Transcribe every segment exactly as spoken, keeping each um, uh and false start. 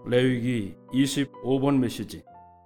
레위기 이십오 번 메시지.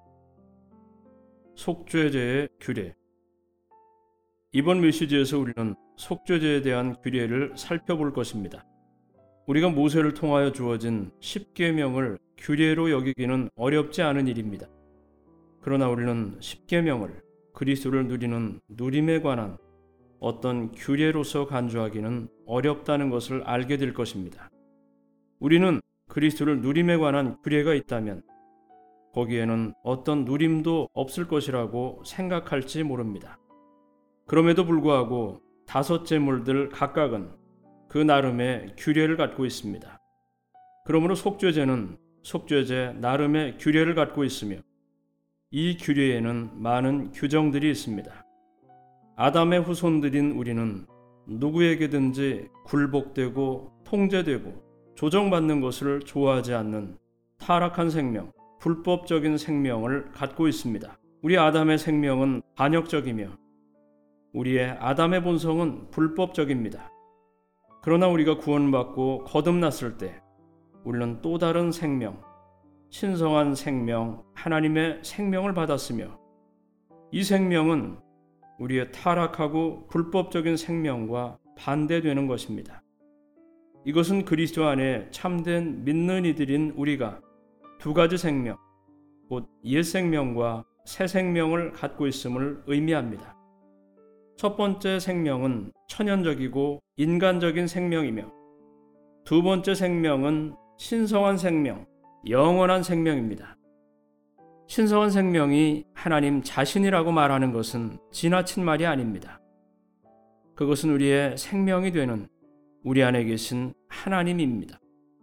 속죄제의 규례. 이번 메시지에서 우리는 속죄제에 대한 규례를 살펴볼 것입니다. 우리가 모세를 통하여 주어진 십계명을 규례로 여기기는 어렵지 않은 일입니다. 그러나 우리는 십계명을 그리스도를 누리는 누림에 관한 어떤 규례로서 간주하기는 어렵다는 것을 알게 될 것입니다. 우리는 그리스도를 누림에 관한 규례가 있다면 거기에는 어떤 누림도 없을 것이라고 생각할지 모릅니다. 그럼에도 불구하고 다섯 제물들 각각은 그 나름의 규례를 갖고 있습니다. 그러므로 속죄제는 속죄제 나름의 규례를 갖고 있으며 이 규례에는 많은 규정들이 있습니다. 아담의 후손들인 우리는 누구에게든지 굴복되고 통제되고 조정받는 것을 좋아하지 않는 타락한 생명, 불법적인 생명을 갖고 있습니다. 우리 아담의 생명은 반역적이며 우리의 아담의 본성은 불법적입니다. 그러나 우리가 구원받고 거듭났을 때 우리는 또 다른 생명, 신성한 생명, 하나님의 생명을 받았으며 이 생명은 우리의 타락하고 불법적인 생명과 반대되는 것입니다. 이것은 그리스도 안에 참된 믿는 이들인 우리가 두 가지 생명, 곧 옛 생명과 새 생명을 갖고 있음을 의미합니다. 첫 번째 생명은 천연적이고 인간적인 생명이며 두 번째 생명은 신성한 생명, 영원한 생명입니다. 신성한 생명이 하나님 자신이라고 말하는 것은 지나친 말이 아닙니다. 그것은 우리의 생명이 되는 우리 안에 계신 하나님입니다.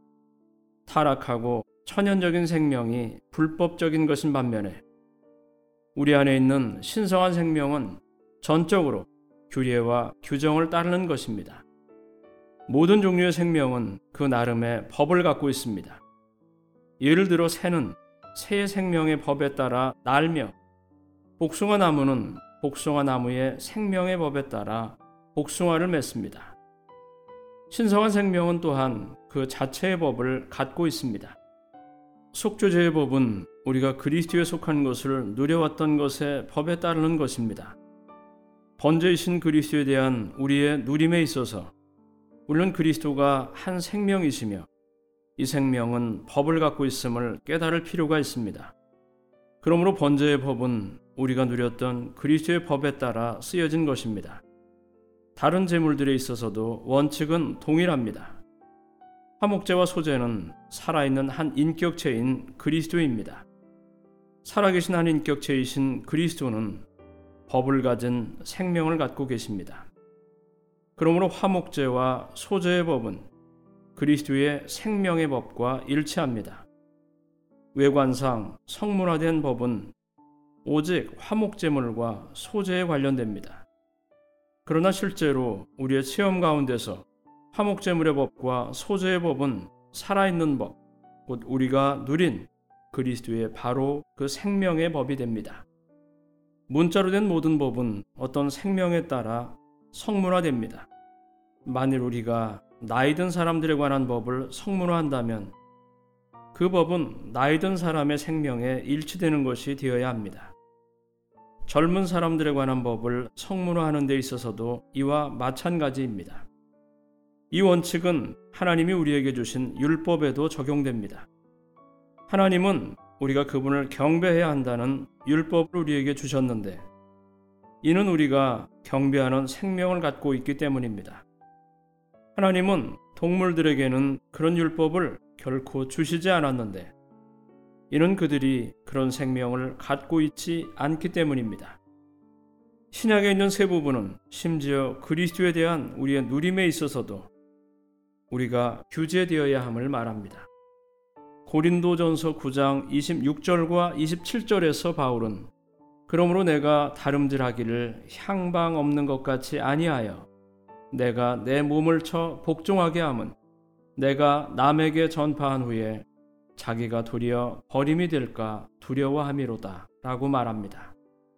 타락하고 천연적인 생명이 불법적인 것인 반면에 우리 안에 있는 신성한 생명은 전적으로 규례와 규정을 따르는 것입니다. 모든 종류의 생명은 그 나름의 법을 갖고 있습니다. 예를 들어 새는 새의 생명의 법에 따라 날며 복숭아 나무는 복숭아 나무의 생명의 법에 따라 복숭아를 맺습니다. 신성한 생명은 또한 그 자체의 법을 갖고 있습니다. 속죄제의 법은 우리가 그리스도에 속한 것을 누려왔던 것의 법에 따르는 것입니다. 번제이신 그리스도에 대한 우리의 누림에 있어서 우리는 그리스도가 한 생명이시며 이 생명은 법을 갖고 있음을 깨달을 필요가 있습니다. 그러므로 번제의 법은 우리가 누렸던 그리스도의 법에 따라 쓰여진 것입니다. 다른 제물들에 있어서도 원칙은 동일합니다. 화목제와 소제는 살아있는 한 인격체인 그리스도입니다. 살아계신 한 인격체이신 그리스도는 법을 가진 생명을 갖고 계십니다. 그러므로 화목제와 소제의 법은 그리스도의 생명의 법과 일치합니다. 외관상 성문화된 법은 오직 화목제물과 소제에 관련됩니다. 그러나 실제로 우리의 체험 가운데서 화목제물의 법과 소제의 법은 살아있는 법, 곧 우리가 누린 그리스도의 바로 그 생명의 법이 됩니다. 문자로 된 모든 법은 어떤 생명에 따라 성문화됩니다. 만일 우리가 나이 든 사람들에 관한 법을 성문화한다면 그 법은 나이 든 사람의 생명에 일치되는 것이 되어야 합니다. 젊은 사람들에 관한 법을 성문화하는 데 있어서도 이와 마찬가지입니다. 이 원칙은 하나님이 우리에게 주신 율법에도 적용됩니다. 하나님은 우리가 그분을 경배해야 한다는 율법을 우리에게 주셨는데 이는 우리가 경배하는 생명을 갖고 있기 때문입니다. 하나님은 동물들에게는 그런 율법을 결코 주시지 않았는데 이는 그들이 그런 생명을 갖고 있지 않기 때문입니다. 신약에 있는 세 부분은 심지어 그리스도에 대한 우리의 누림에 있어서도 우리가 규제되어야 함을 말합니다. 고린도전서 구 장 이십육 절과 이십칠 절에서 바울은 그러므로 내가 다름질하기를 향방 없는 것 같이 아니하여 내가 내 몸을 쳐 복종하게 함은 내가 남에게 전파한 후에 자기가 도리어 버림이 될까 두려워함이로다 라고 말합니다.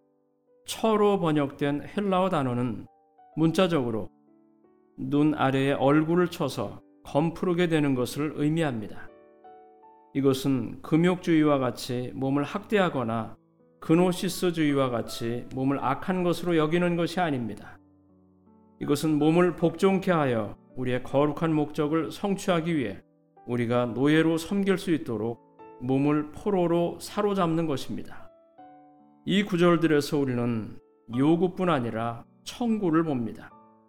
처로 번역된 헬라어 단어는 문자적으로 눈 아래에 얼굴을 쳐서 검푸르게 되는 것을 의미합니다. 이것은 금욕주의와 같이 몸을 학대하거나 그노시스주의와 같이 몸을 악한 것으로 여기는 것이 아닙니다. 이것은 몸을 복종케 하여 우리의 거룩한 목적을 성취하기 위해 우리가 노예로 섬길 수 있도록 몸을 포로로 사로잡는 것입니다. 이 구절들에서 우리는 요구뿐 아니라 청구를 봅니다.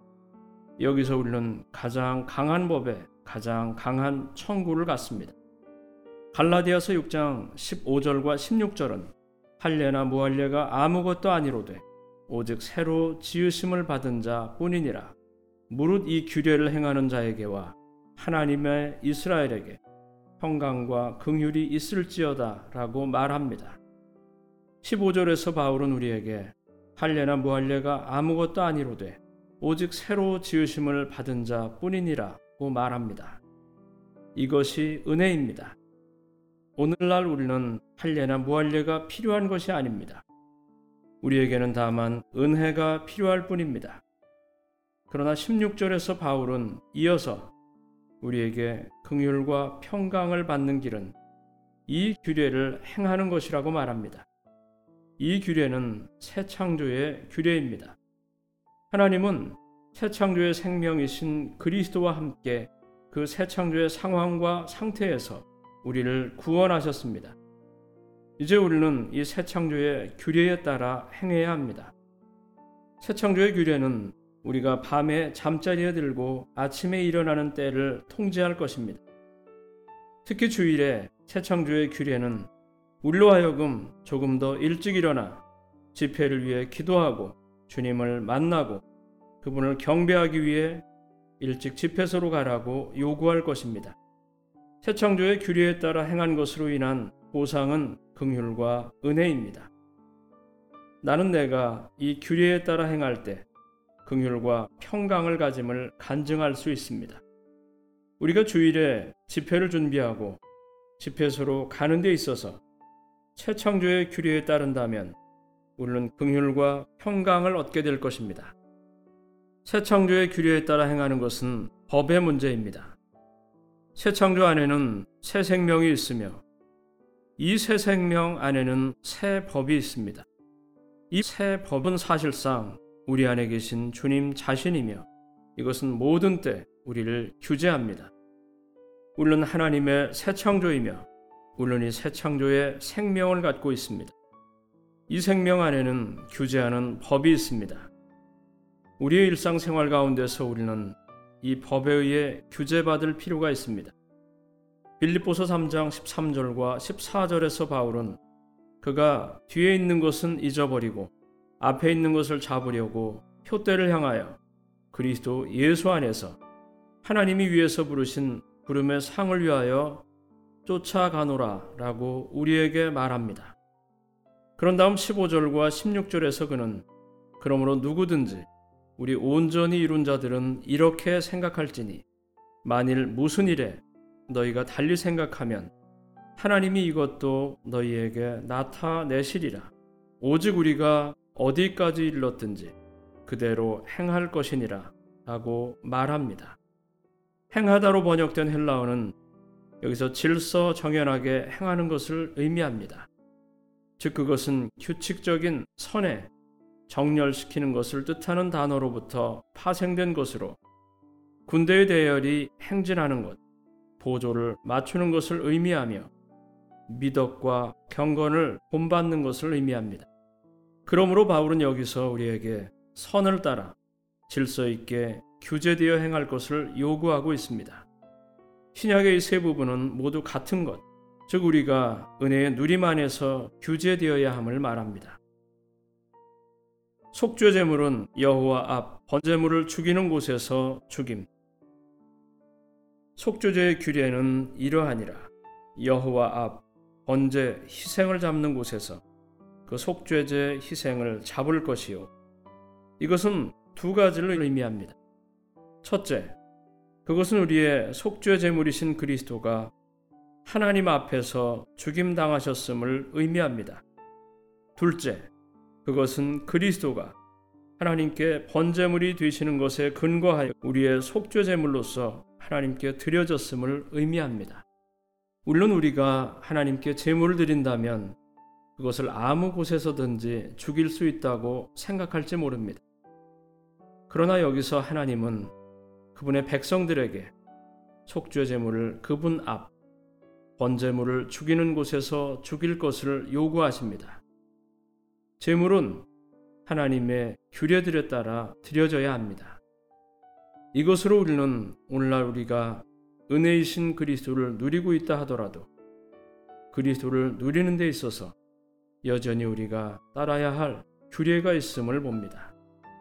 여기서 우리는 가장 강한 법에 가장 강한 청구를 갖습니다. 갈라디아서 육 장 십오 절과 십육 절은 할례나 무할례가 아무것도 아니로되 오직 새로 지으심을 받은 자 뿐이니라. 무릇 이 규례를 행하는 자에게와 하나님의 이스라엘에게 평강과 긍휼이 있을지어다 라고 말합니다. 십오 절에서 바울은 우리에게 할례나 무할례가 아무것도 아니로되 오직 새로 지으심을 받은 자 뿐이니라고 말합니다. 이것이 은혜입니다. 오늘날 우리는 할례나 무할례가 필요한 것이 아닙니다. 우리에게는 다만 은혜가 필요할 뿐입니다. 그러나 십육 절에서 바울은 이어서 우리에게 긍휼과 평강을 받는 길은 이 규례를 행하는 것이라고 말합니다. 이 규례는 새 창조의 규례입니다. 하나님은 새 창조의 생명이신 그리스도와 함께 그 새 창조의 상황과 상태에서 우리를 구원하셨습니다. 이제 우리는 이 새 창조의 규례에 따라 행해야 합니다. 새 창조의 규례는 우리가 밤에 잠자리에 들고 아침에 일어나는 때를 통제할 것입니다. 특히 주일에 새 창조의 규례는 우리로 하여금 조금 더 일찍 일어나 집회를 위해 기도하고 주님을 만나고 그분을 경배하기 위해 일찍 집회소로 가라고 요구할 것입니다. 새 창조의 규례에 따라 행한 것으로 인한 보상은 긍휼과 은혜입니다. 나는 내가 이 규례에 따라 행할 때 긍휼과 평강을 가짐을 간증할 수 있습니다. 우리가 주일에 집회를 준비하고 집회소로 가는 데 있어서 새 창조의 규례에 따른다면 우리는 긍휼과 평강을 얻게 될 것입니다. 새 창조의 규례에 따라 행하는 것은 법의 문제입니다. 새 창조 안에는 새 생명이 있으며 이 새 생명 안에는 새 법이 있습니다. 이 새 법은 사실상 우리 안에 계신 주님 자신이며 이것은 모든 때 우리를 규제합니다. 우리는 하나님의 새 창조이며 우리는 이 새 창조의 생명을 갖고 있습니다. 이 생명 안에는 규제하는 법이 있습니다. 우리의 일상생활 가운데서 우리는 이 법에 의해 규제받을 필요가 있습니다. 빌립보서 삼 장 십삼 절과 십사 절에서 바울은 그가 뒤에 있는 것은 잊어버리고 앞에 있는 것을 잡으려고 표대를 향하여 그리스도 예수 안에서 하나님이 위에서 부르신 부름의 상을 위하여 쫓아가노라 라고 우리에게 말합니다. 그런 다음 십오 절과 십육 절에서 그는 그러므로 누구든지 우리 온전히 이룬 자들은 이렇게 생각할지니 만일 무슨 일에 너희가 달리 생각하면 하나님이 이것도 너희에게 나타내시리라. 오직 우리가 어디까지 일렀든지 그대로 행할 것이니라 라고 말합니다. 행하다로 번역된 헬라어는 여기서 질서 정연하게 행하는 것을 의미합니다. 즉 그것은 규칙적인 선에 정렬시키는 것을 뜻하는 단어로부터 파생된 것으로 군대의 대열이 행진하는 것, 보조를 맞추는 것을 의미하며 미덕과 경건을 본받는 것을 의미합니다. 그러므로 바울은 여기서 우리에게 선을 따라 질서 있게 규제되어 행할 것을 요구하고 있습니다. 신약의 이 세 부분은 모두 같은 것, 즉 우리가 은혜의 누림 안에서 규제되어야 함을 말합니다. 속죄 제물은 여호와 앞 번제물을 죽이는 곳에서 죽임. 속죄제의 규례는 이러하니라. 여호와 앞 번제 희생을 잡는 곳에서 그 속죄제 희생을 잡을 것이요. 이것은 두 가지를 의미합니다. 첫째, 그것은 우리의 속죄 제물이신 그리스도가 하나님 앞에서 죽임당하셨음을 의미합니다. 둘째, 그것은 그리스도가 하나님께 번제물이 되시는 것에 근거하여 우리의 속죄 제물로서 하나님께 드려졌음을 의미합니다. 물론 우리가 하나님께 제물을 드린다면 그것을 아무 곳에서든지 죽일 수 있다고 생각할지 모릅니다. 그러나 여기서 하나님은 그분의 백성들에게 속죄 제물을 그분 앞, 번제물을 죽이는 곳에서 죽일 것을 요구하십니다. 제물은 하나님의 규례들에 따라 드려져야 합니다. 이것으로 우리는 오늘날 우리가 은혜이신 그리스도를 누리고 있다 하더라도 그리스도를 누리는 데 있어서 여전히 우리가 따라야 할 규례가 있음을 봅니다.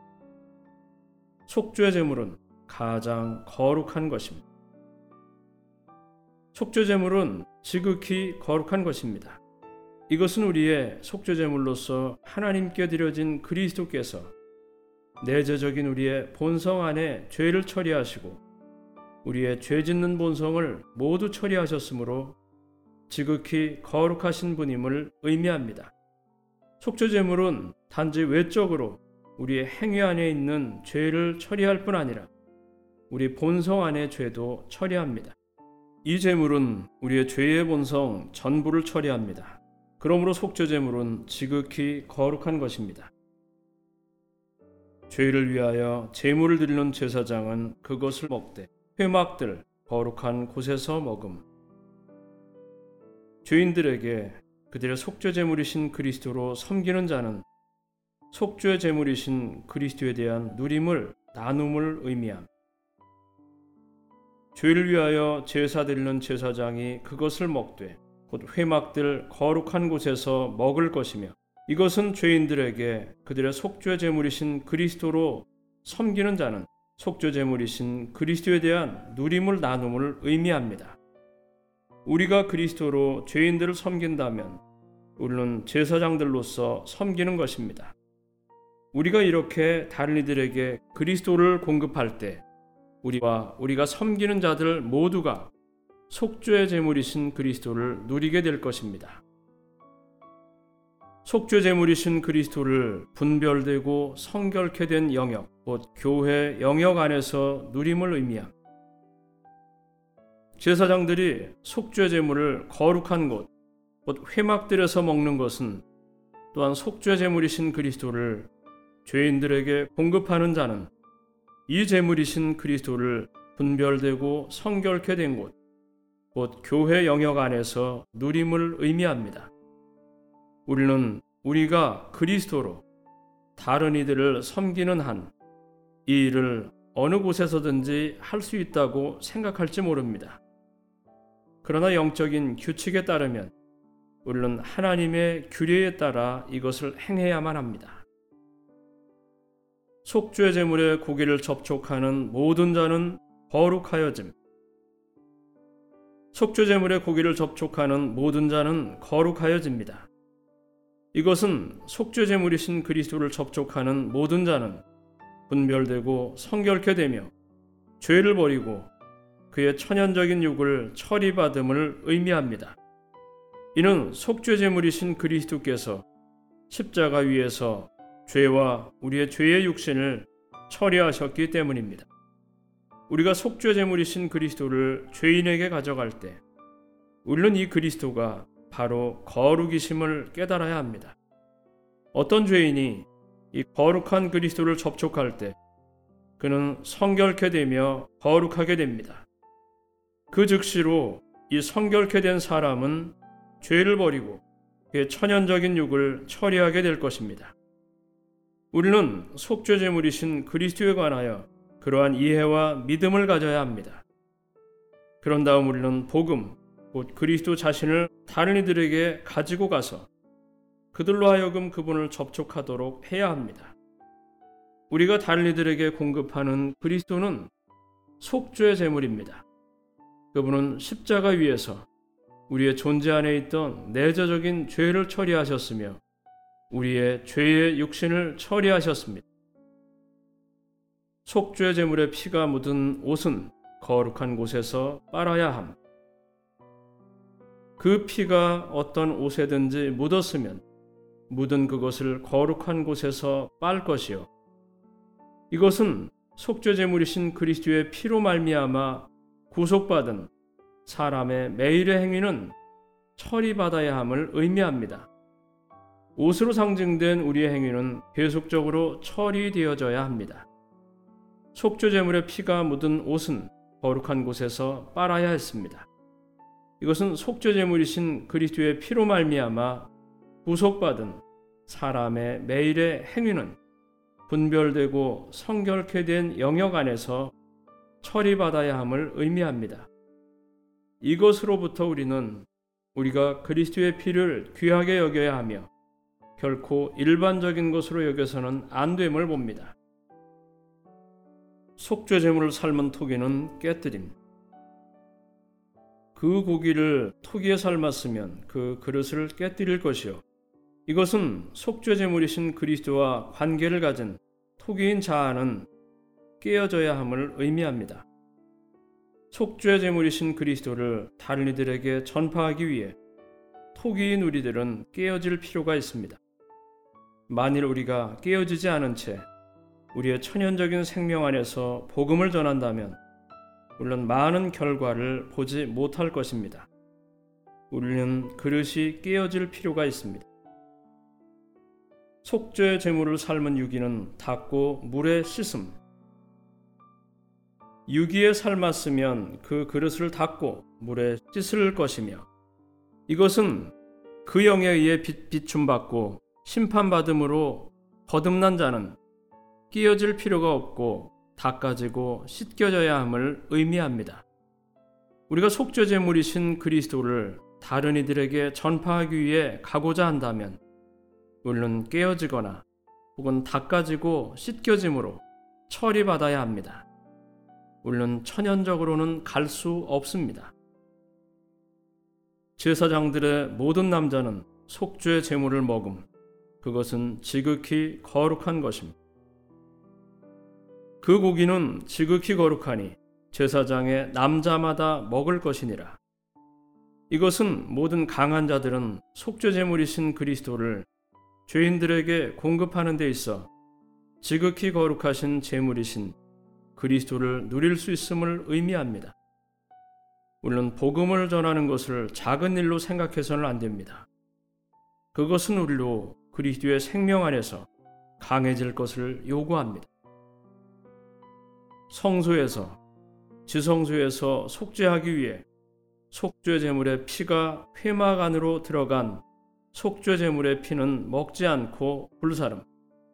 속죄 제물은 가장 거룩한 것입니다. 속죄 제물은 지극히 거룩한 것입니다. 이것은 우리의 속죄 제물로서 하나님께 드려진 그리스도께서 내재적인 우리의 본성 안에 죄를 처리하시고 우리의 죄 짓는 본성을 모두 처리하셨으므로 지극히 거룩하신 분임을 의미합니다. 속죄 제물은 단지 외적으로 우리의 행위 안에 있는 죄를 처리할 뿐 아니라 우리 본성 안의 죄도 처리합니다. 이 제물은 우리의 죄의 본성 전부를 처리합니다. 그러므로 속죄 제물은 지극히 거룩한 것입니다. 죄를 위하여 제물을 드리는 제사장은 그것을 먹되 회막들 거룩한 곳에서 먹음. 죄인들에게 그들의 속죄 제물이신 그리스도로 섬기는 자는 속죄 제물이신 그리스도에 대한 누림을 나눔을 의미함. 죄를 위하여 제사 드리는 제사장이 그것을 먹되 곧 회막들 거룩한 곳에서 먹을 것이며 이것은 죄인들에게 그들의 속죄 제물이신 그리스도로 섬기는 자는 속죄 제물이신 그리스도에 대한 누림을 나눔을 의미합니다. 우리가 그리스도로 죄인들을 섬긴다면 우리는 제사장들로서 섬기는 것입니다. 우리가 이렇게 다른 이들에게 그리스도를 공급할 때 우리와 우리가 섬기는 자들 모두가 속죄 제물이신 그리스도를 누리게 될 것입니다. 속죄 제물이신 그리스도를 분별되고 성결케 된 영역, 곧 교회 영역 안에서 누림을 의미함. 제사장들이 속죄 제물을 거룩한 곳, 곧 회막들에서 먹는 것은 또한 속죄 제물이신 그리스도를 죄인들에게 공급하는 자는 이 제물이신 그리스도를 분별되고 성결케 된 곳, 곧 교회 영역 안에서 누림을 의미합니다. 우리는 우리가 그리스도로 다른 이들을 섬기는 한 이 일을 어느 곳에서든지 할 수 있다고 생각할지 모릅니다. 그러나 영적인 규칙에 따르면 우리는 하나님의 규례에 따라 이것을 행해야만 합니다. 속죄 제물의 고기를 접촉하는 모든 자는 거룩하여짐. 속죄 제물의 고기를 접촉하는 모든 자는 거룩하여집니다. 이것은 속죄 제물이신 그리스도를 접촉하는 모든 자는 분별되고 성결케 되며 죄를 버리고 그의 천연적인 육을 처리받음을 의미합니다. 이는 속죄 제물이신 그리스도께서 십자가 위에서 죄와 우리의 죄의 육신을 처리하셨기 때문입니다. 우리가 속죄 제물이신 그리스도를 죄인에게 가져갈 때 우리는 이 그리스도가 바로 거룩이심을 깨달아야 합니다. 어떤 죄인이 이 거룩한 그리스도를 접촉할 때 그는 성결케 되며 거룩하게 됩니다. 그 즉시로 이 성결케 된 사람은 죄를 버리고 그의 천연적인 육을 처리하게 될 것입니다. 우리는 속죄 제물이신 그리스도에 관하여 그러한 이해와 믿음을 가져야 합니다. 그런 다음 우리는 복음, 곧 그리스도 자신을 다른 이들에게 가지고 가서 그들로 하여금 그분을 접촉하도록 해야 합니다. 우리가 다른 이들에게 공급하는 그리스도는 속죄 제물입니다. 그분은 십자가 위에서 우리의 존재 안에 있던 내재적인 죄를 처리하셨으며 우리의 죄의 육신을 처리하셨습니다. 속죄 제물의 피가 묻은 옷은 거룩한 곳에서 빨아야 함. 그 피가 어떤 옷에든지 묻었으면 묻은 그것을 거룩한 곳에서 빨 것이요. 이것은 속죄 제물이신 그리스도의 피로 말미암아 구속받은 사람의 매일의 행위는 처리받아야 함을 의미합니다. 옷으로 상징된 우리의 행위는 계속적으로 처리되어져야 합니다. 속죄제물의 피가 묻은 옷은 거룩한 곳에서 빨아야 했습니다. 이것은 속죄제물이신 그리스도의 피로 말미암아 구속받은 사람의 매일의 행위는 분별되고 성결케 된 영역 안에서 처리받아야 함을 의미합니다. 이것으로부터 우리는 우리가 그리스도의 피를 귀하게 여겨야 하며 결코 일반적인 것으로 여겨서는 안 됨을 봅니다. 속죄제물을 삶은 토기는 깨뜨림. 그 고기를 토기에 삶았으면 그 그릇을 깨뜨릴 것이요. 이것은 속죄제물이신 그리스도와 관계를 가진 토기인 자아는 깨어져야 함을 의미합니다. 속죄제물이신 그리스도를 다른 이들에게 전파하기 위해 토기인 우리들은 깨어질 필요가 있습니다. 만일 우리가 깨어지지 않은 채 우리의 천연적인 생명 안에서 복음을 전한다면 물론 많은 결과를 보지 못할 것입니다. 우리는 그릇이 깨어질 필요가 있습니다. 속죄 제물을 삶은 유기는 닦고 물에 씻음. 유기에 삶았으면 그 그릇을 닦고 물에 씻을 것이며 이것은 그 영에 의해 비춤받고 심판받음으로 거듭난 자는 깨어질 필요가 없고 닦아지고 씻겨져야 함을 의미합니다. 우리가 속죄 제물이신 그리스도를 다른 이들에게 전파하기 위해 가고자 한다면 물론 깨어지거나 혹은 닦아지고 씻겨짐으로 처리받아야 합니다. 물론 천연적으로는 갈 수 없습니다. 제사장들의 모든 남자는 속죄 제물을 먹음. 그것은 지극히 거룩한 것입니다. 그 고기는 지극히 거룩하니 제사장의 남자마다 먹을 것이니라. 이것은 모든 강한 자들은 속죄 제물이신 그리스도를 죄인들에게 공급하는 데 있어 지극히 거룩하신 제물이신 그리스도를 누릴 수 있음을 의미합니다. 물론 복음을 전하는 것을 작은 일로 생각해서는 안 됩니다. 그것은 우리로 그리스도의 생명 안에서 강해질 것을 요구합니다. 성소에서 지성소에서 속죄하기 위해 속죄 제물의 피가 회막 안으로 들어간 속죄 제물의 피는 먹지 않고 불사름.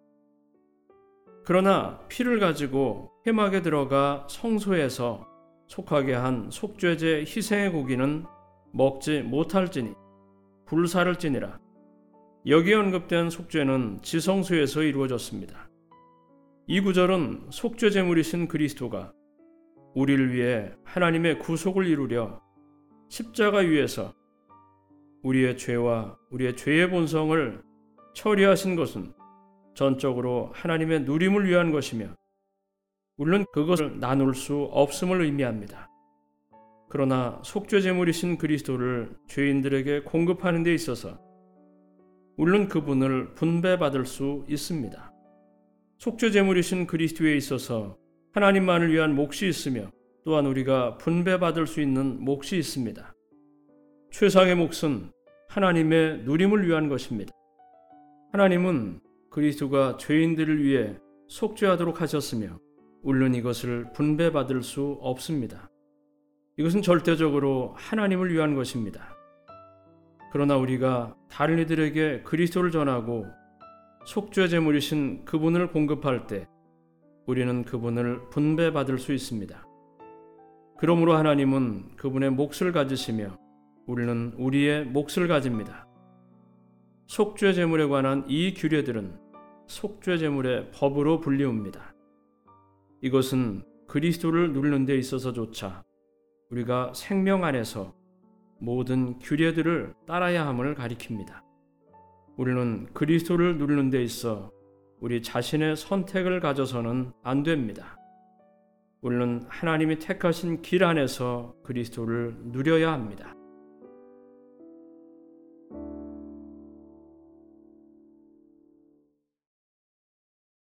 그러나 피를 가지고 회막에 들어가 성소에서 속하게 한 속죄제 희생의 고기는 먹지 못할지니 불사를지니라. 여기에 언급된 속죄는 지성소에서 이루어졌습니다. 이 구절은 속죄 제물이신 그리스도가 우리를 위해 하나님의 구속을 이루려 십자가 위에서 우리의 죄와 우리의 죄의 본성을 처리하신 것은 전적으로 하나님의 누림을 위한 것이며 물론 그것을 나눌 수 없음을 의미합니다. 그러나 속죄 제물이신 그리스도를 죄인들에게 공급하는 데 있어서 물론 그분을 분배받을 수 있습니다. 속죄 제물이신 그리스도에 있어서 하나님만을 위한 몫이 있으며 또한 우리가 분배받을 수 있는 몫이 있습니다. 최상의 몫은 하나님의 누림을 위한 것입니다. 하나님은 그리스도가 죄인들을 위해 속죄하도록 하셨으며 물론 이것을 분배받을 수 없습니다. 이것은 절대적으로 하나님을 위한 것입니다. 그러나 우리가 다른 이들에게 그리스도를 전하고 속죄 제물이신 그분을 공급할 때 우리는 그분을 분배받을 수 있습니다. 그러므로 하나님은 그분의 몫을 가지시며 우리는 우리의 몫을 가집니다. 속죄 제물에 관한 이 규례들은 속죄 제물의 법으로 불리웁니다. 이것은 그리스도를 누리는 데 있어서조차 우리가 생명 안에서 모든 규례들을 따라야 함을 가리킵니다. 우리는 그리스도를 누리는 데 있어 우리 자신의 선택을 가져서는 안 됩니다. 우리는 하나님이 택하신 길 안에서 그리스도를 누려야 합니다.